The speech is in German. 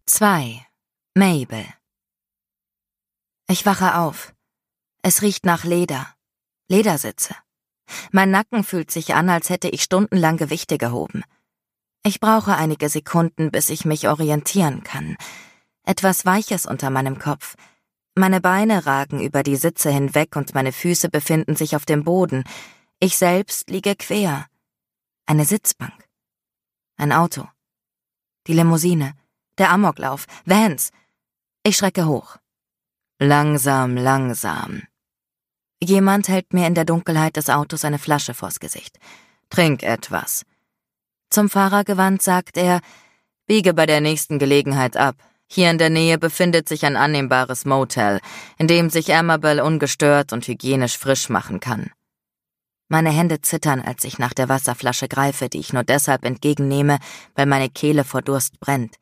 2. Mabel. Ich wache auf. Es riecht nach Leder. Ledersitze. Mein Nacken fühlt sich an, als hätte ich stundenlang Gewichte gehoben. Ich brauche einige Sekunden, bis ich mich orientieren kann. Etwas Weiches unter meinem Kopf. Meine Beine ragen über die Sitze hinweg und meine Füße befinden sich auf dem Boden. Ich selbst liege quer. Eine Sitzbank. Ein Auto. Die Limousine. Der Amoklauf. Vans. Ich schrecke hoch. Langsam, langsam. Jemand hält mir in der Dunkelheit des Autos eine Flasche vors Gesicht. Trink etwas. Zum Fahrer gewandt sagt er, biege bei der nächsten Gelegenheit ab. Hier in der Nähe befindet sich ein annehmbares Motel, in dem sich Amabel ungestört und hygienisch frisch machen kann. Meine Hände zittern, als ich nach der Wasserflasche greife, die ich nur deshalb entgegennehme, weil meine Kehle vor Durst brennt.